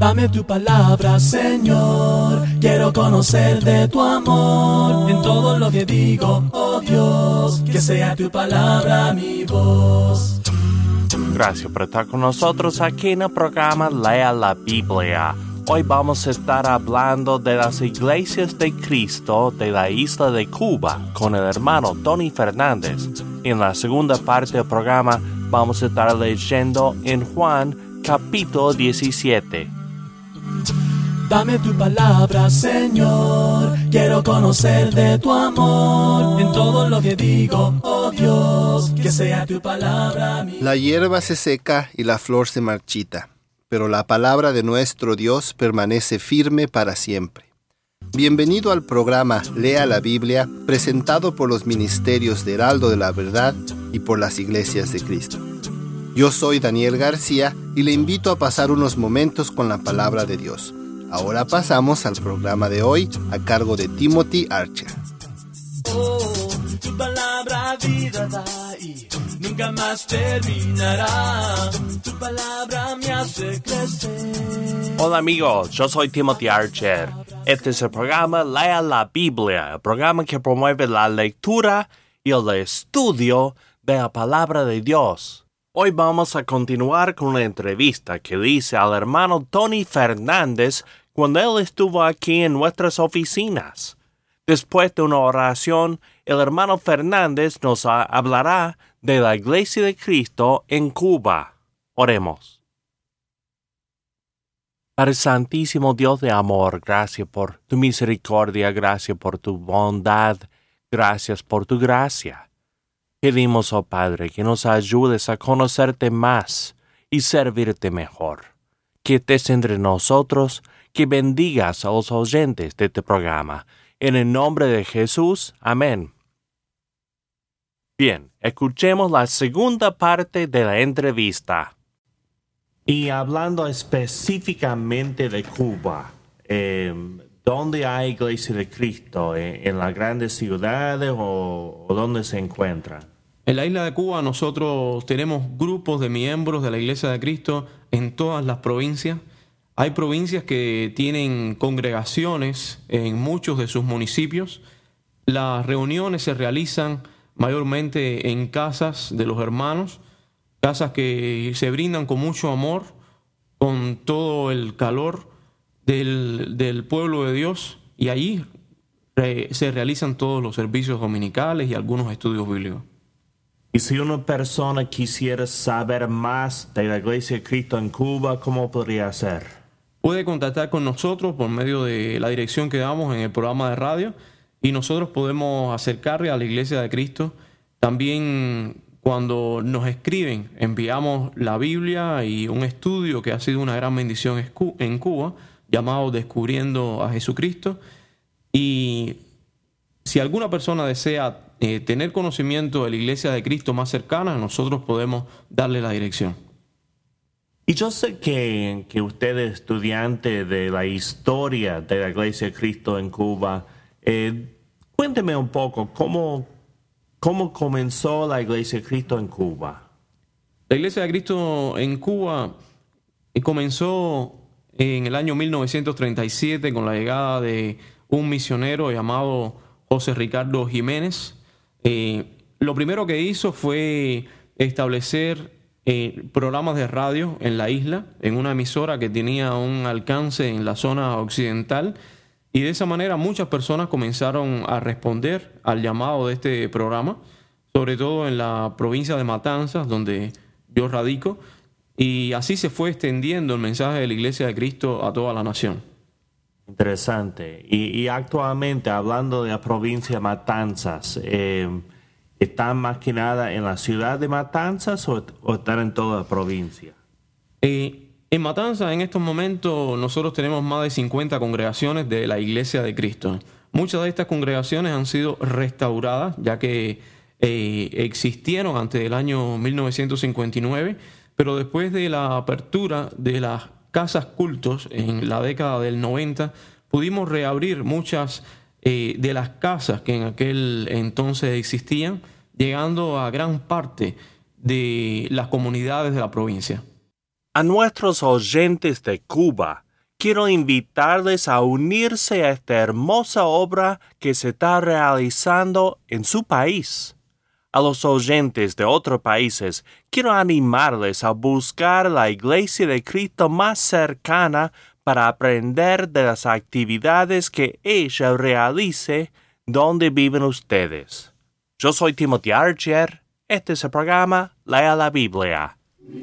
Dame tu palabra, Señor. Quiero conocer de tu amor en todo lo que digo, oh Dios. Que sea tu palabra mi voz. Gracias por estar con nosotros aquí en el programa Lea la Biblia. Hoy vamos a estar hablando de las iglesias de Cristo de la isla de Cuba con el hermano Tony Fernández. En la segunda parte del programa vamos a estar leyendo en Juan capítulo 17. Dame tu palabra, Señor. Quiero conocer de tu amor en todo lo que digo, oh Dios. Que sea tu palabra mi... La hierba se seca y la flor se marchita, pero la palabra de nuestro Dios permanece firme para siempre. Bienvenido al programa Lea la Biblia, presentado por los ministerios de Heraldo de la Verdad y por las Iglesias de Cristo. Yo soy Daniel García y le invito a pasar unos momentos con la palabra de Dios. Ahora pasamos al programa de hoy a cargo de Timothy Archer. Oh, tu palabra vida da y nunca más terminará. Tu palabra me hace crecer. Hola amigos, yo soy Timothy Archer. Este es el programa Lea la Biblia, el programa que promueve la lectura y el estudio de la palabra de Dios. Hoy vamos a continuar con una entrevista que le hice al hermano Tony Fernández cuando él estuvo aquí en nuestras oficinas. Después de una oración, el hermano Fernández nos hablará de la Iglesia de Cristo en Cuba. Oremos. Padre Santísimo, Dios de amor, gracias por tu misericordia, gracias por tu bondad, gracias por tu gracia. Pedimos, oh Padre, que nos ayudes a conocerte más y servirte mejor. Que estés entre nosotros, que bendigas a los oyentes de este programa. En el nombre de Jesús, amén. Bien, escuchemos la segunda parte de la entrevista. Y hablando específicamente de Cuba, ¿dónde hay Iglesia de Cristo? ¿En las grandes ciudades o dónde se encuentra? En la isla de Cuba nosotros tenemos grupos de miembros de la Iglesia de Cristo en todas las provincias. Hay provincias que tienen congregaciones en muchos de sus municipios. Las reuniones se realizan mayormente en casas de los hermanos, casas que se brindan con mucho amor, con todo el calor del pueblo de Dios, y allí se realizan todos los servicios dominicales y algunos estudios bíblicos. Y si una persona quisiera saber más de la Iglesia de Cristo en Cuba, ¿cómo podría hacer? Puede contactar con nosotros por medio de la dirección que damos en el programa de radio y nosotros podemos acercarle a la Iglesia de Cristo. También cuando nos escriben, enviamos la Biblia y un estudio que ha sido una gran bendición en Cuba, llamado Descubriendo a Jesucristo. Y si alguna persona desea tener conocimiento de la Iglesia de Cristo más cercana, nosotros podemos darle la dirección. Y yo sé que usted es estudiante de la historia de la Iglesia de Cristo en Cuba. Cuénteme un poco, ¿cómo comenzó la Iglesia de Cristo en Cuba? La Iglesia de Cristo en Cuba comenzó en el año 1937 con la llegada de un misionero llamado José Ricardo Jiménez. Lo primero que hizo fue establecer programas de radio en la isla, en una emisora que tenía un alcance en la zona occidental, y de esa manera muchas personas comenzaron a responder al llamado de este programa, sobre todo en la provincia de Matanzas, donde yo radico, y así se fue extendiendo el mensaje de la Iglesia de Cristo a toda la nación. Interesante. Y actualmente, hablando de la provincia de Matanzas, ¿están más que nada en la ciudad de Matanzas o están en toda la provincia? En Matanzas, en estos momentos, nosotros tenemos más de 50 congregaciones de la Iglesia de Cristo. Muchas de estas congregaciones han sido restauradas, ya que existieron antes del año 1959, pero después de la apertura de las casas cultos en la década del 90, pudimos reabrir muchas de las casas que en aquel entonces existían, llegando a gran parte de las comunidades de la provincia. A nuestros oyentes de Cuba, quiero invitarles a unirse a esta hermosa obra que se está realizando en su país. A los oyentes de otros países, quiero animarles a buscar la Iglesia de Cristo más cercana para aprender de las actividades que ella realice donde viven ustedes. Yo soy Timothy Archer. Este es el programa Lea la Biblia.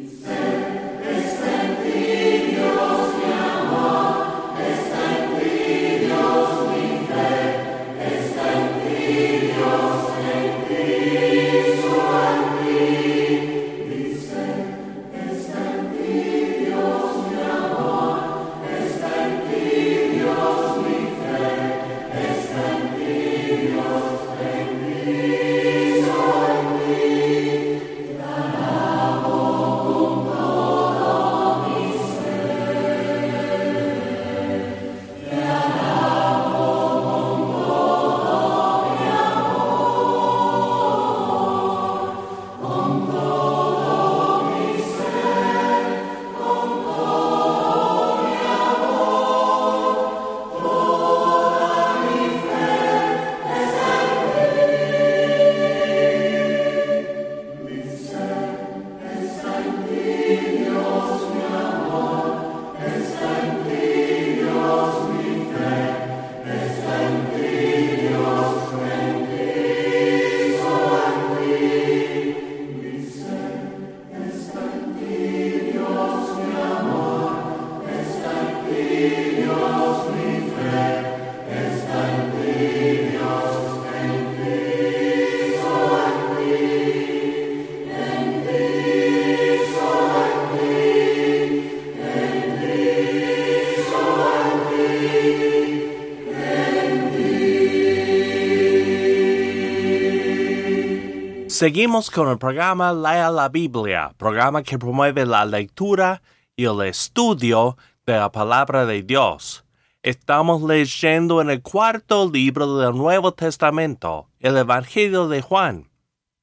Seguimos con el programa Lea la Biblia, programa que promueve la lectura y el estudio de la palabra de Dios. Estamos leyendo en el cuarto libro del Nuevo Testamento, el Evangelio de Juan.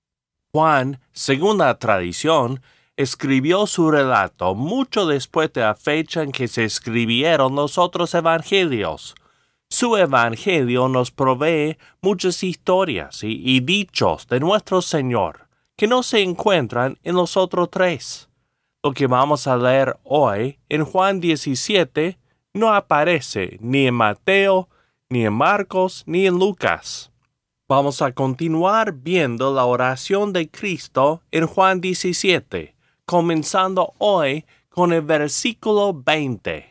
Juan, según la tradición, escribió su relato mucho después de la fecha en que se escribieron los otros evangelios. Su evangelio nos provee muchas historias y dichos de nuestro Señor que no se encuentran en los otros tres. Lo que vamos a leer hoy en Juan 17 no aparece ni en Mateo, ni en Marcos, ni en Lucas. Vamos a continuar viendo la oración de Cristo en Juan 17, comenzando hoy con el versículo 20.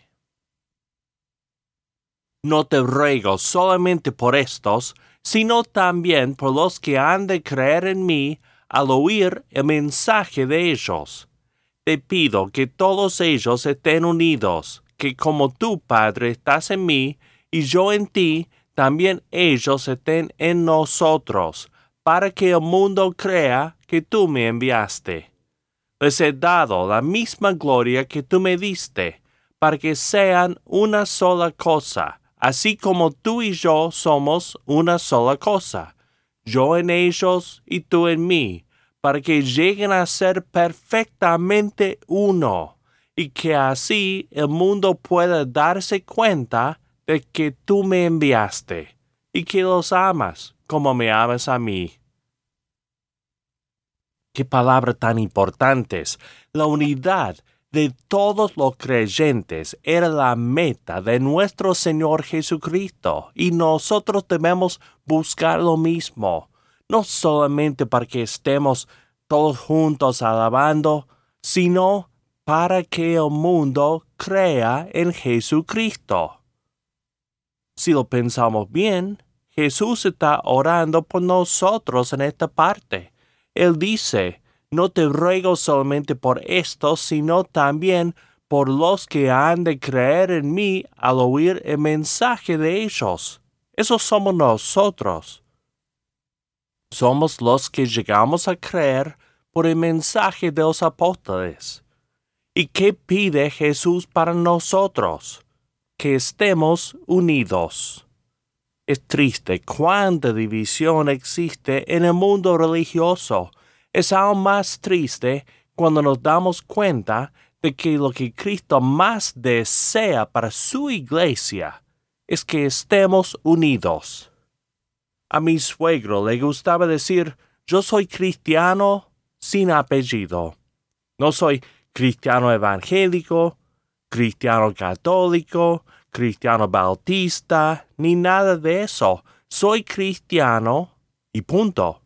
No te ruego solamente por estos, sino también por los que han de creer en mí al oír el mensaje de ellos. Te pido que todos ellos estén unidos, que como tú, Padre, estás en mí, y yo en ti, también ellos estén en nosotros, para que el mundo crea que tú me enviaste. Les he dado la misma gloria que tú me diste, para que sean una sola cosa, así como tú y yo somos una sola cosa, yo en ellos y tú en mí, para que lleguen a ser perfectamente uno, y que así el mundo pueda darse cuenta de que tú me enviaste, y que los amas como me amas a mí. Qué palabras tan importantes. La unidad de todos los creyentes era la meta de nuestro Señor Jesucristo, y nosotros debemos buscar lo mismo, no solamente para que estemos todos juntos alabando, sino para que el mundo crea en Jesucristo. Si lo pensamos bien, Jesús está orando por nosotros en esta parte. Él dice: no te ruego solamente por estos, sino también por los que han de creer en mí al oír el mensaje de ellos. Esos somos nosotros. Somos los que llegamos a creer por el mensaje de los apóstoles. ¿Y qué pide Jesús para nosotros? Que estemos unidos. Es triste cuánta división existe en el mundo religioso. Es aún más triste cuando nos damos cuenta de que lo que Cristo más desea para su iglesia es que estemos unidos. A mi suegro le gustaba decir, yo soy cristiano sin apellido. No soy cristiano evangélico, cristiano católico, cristiano bautista, ni nada de eso. Soy cristiano y punto.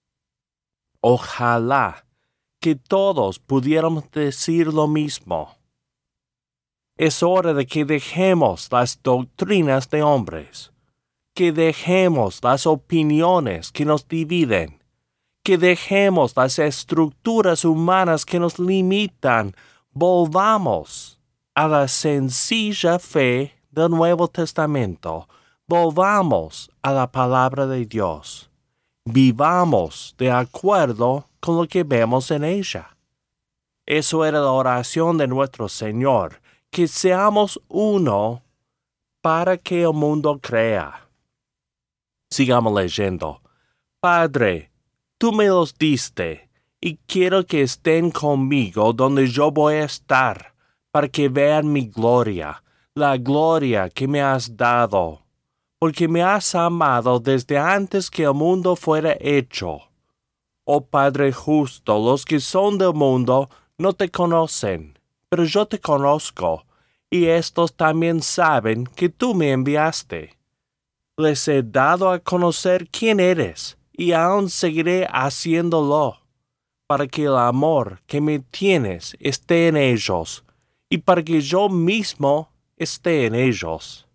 Ojalá que todos pudiéramos decir lo mismo. Es hora de que dejemos las doctrinas de hombres, que dejemos las opiniones que nos dividen, que dejemos las estructuras humanas que nos limitan. Volvamos a la sencilla fe del Nuevo Testamento. Volvamos a la palabra de Dios. Vivamos de acuerdo con lo que vemos en ella. Eso era la oración de nuestro Señor, que seamos uno para que el mundo crea. Sigamos leyendo. Padre, tú me los diste, y quiero que estén conmigo donde yo voy a estar, para que vean mi gloria, la gloria que me has dado, porque me has amado desde antes que el mundo fuera hecho. Oh Padre justo, los que son del mundo no te conocen, pero yo te conozco, y estos también saben que tú me enviaste. Les he dado a conocer quién eres, y aún seguiré haciéndolo, para que el amor que me tienes esté en ellos, y para que yo mismo esté en ellos.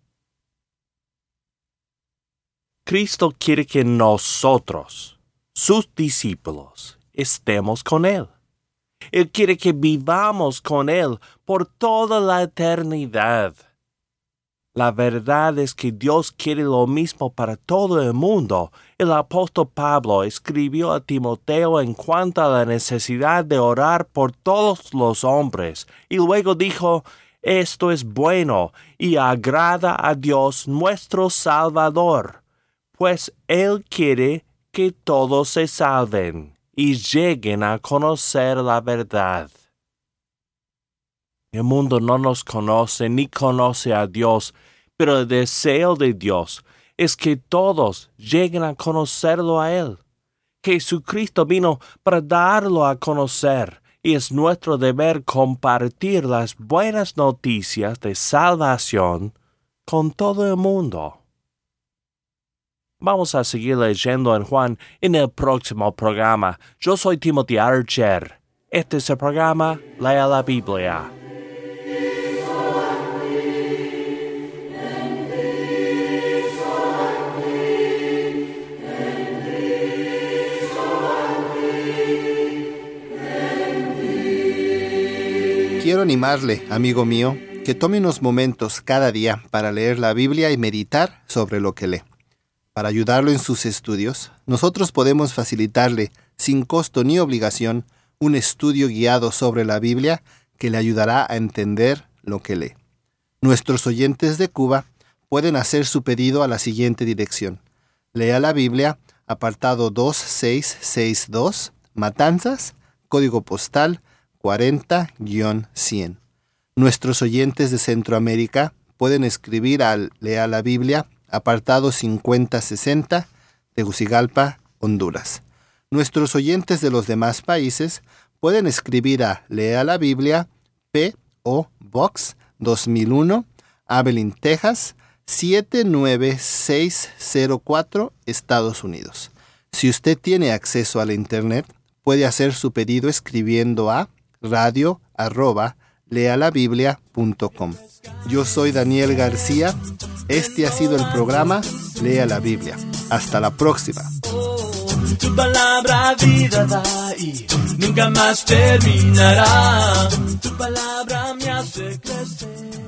Cristo quiere que nosotros, sus discípulos, estemos con Él. Él quiere que vivamos con Él por toda la eternidad. La verdad es que Dios quiere lo mismo para todo el mundo. El apóstol Pablo escribió a Timoteo en cuanto a la necesidad de orar por todos los hombres, y luego dijo, esto es bueno y agrada a Dios nuestro Salvador, pues Él quiere que todos se salven y lleguen a conocer la verdad. El mundo no nos conoce ni conoce a Dios, pero el deseo de Dios es que todos lleguen a conocerlo a Él. Jesucristo vino para darlo a conocer, y es nuestro deber compartir las buenas noticias de salvación con todo el mundo. Vamos a seguir leyendo en Juan en el próximo programa. Yo soy Timothy Archer. Este es el programa Lea la Biblia. Quiero animarle, amigo mío, que tome unos momentos cada día para leer la Biblia y meditar sobre lo que lee. Para ayudarlo en sus estudios, nosotros podemos facilitarle, sin costo ni obligación, un estudio guiado sobre la Biblia que le ayudará a entender lo que lee. Nuestros oyentes de Cuba pueden hacer su pedido a la siguiente dirección. Lea la Biblia, apartado 2662, Matanzas, código postal 40-100. Nuestros oyentes de Centroamérica pueden escribir al Lea la Biblia, apartado 5060, Tegucigalpa, Honduras. Nuestros oyentes de los demás países pueden escribir a Lea la Biblia, P.O. Box 2001, Abilene, Texas, 79604, Estados Unidos. Si usted tiene acceso a la Internet, puede hacer su pedido escribiendo a radio@lealabiblia.com. Yo soy Daniel García. Este ha sido el programa Lea la Biblia. Hasta la próxima. Tu palabra vida da y nunca más terminará. Tu palabra me hace crecer.